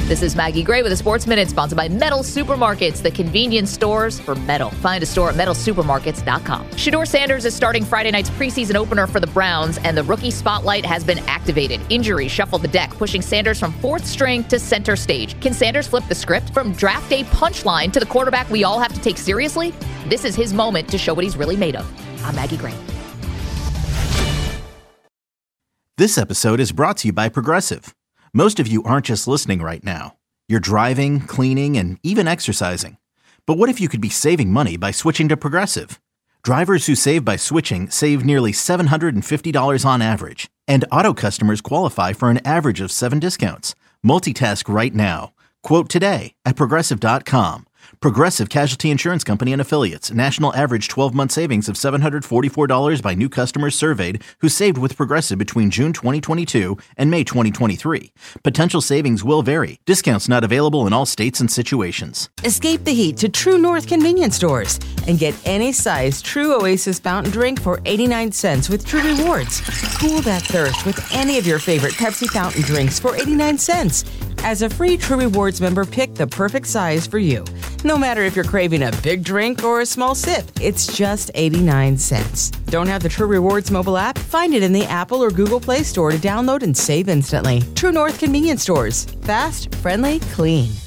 This is Maggie Gray with a Sports Minute, sponsored by Metal Supermarkets, the convenience stores for metal. Find a store at metalsupermarkets.com. Shedeur Sanders is starting Friday night's preseason opener for the Browns, and the rookie spotlight has been activated. Injuries shuffled the deck, pushing Sanders from fourth string to center stage. Can Sanders flip the script from draft day punchline to the quarterback we all have to take seriously? This is his moment to show what he's really made of. I'm Maggie Gray. This episode is brought to you by Progressive. Most of you aren't just listening right now. You're driving, cleaning, and even exercising. But what if you could be saving money by switching to Progressive? Drivers who save by switching save nearly $750 on average. And auto customers qualify for an average of 7 discounts. Multitask right now. Quote today at Progressive.com. Progressive Casualty Insurance Company and Affiliates. National average 12-month savings of $744 by new customers surveyed who saved with Progressive between June 2022 and May 2023. Potential savings will vary. Discounts not available in all states and situations. Escape the heat to True North convenience stores and get any size True Oasis fountain drink for 89 cents with True Rewards. Cool that thirst with any of your favorite Pepsi fountain drinks for 89 cents. As a free True Rewards member, pick the perfect size for you. No matter if you're craving a big drink or a small sip, it's just 89 cents. Don't have the True Rewards mobile app? Find it in the Apple or Google Play Store to download and save instantly. True North convenience stores. Fast, friendly, clean.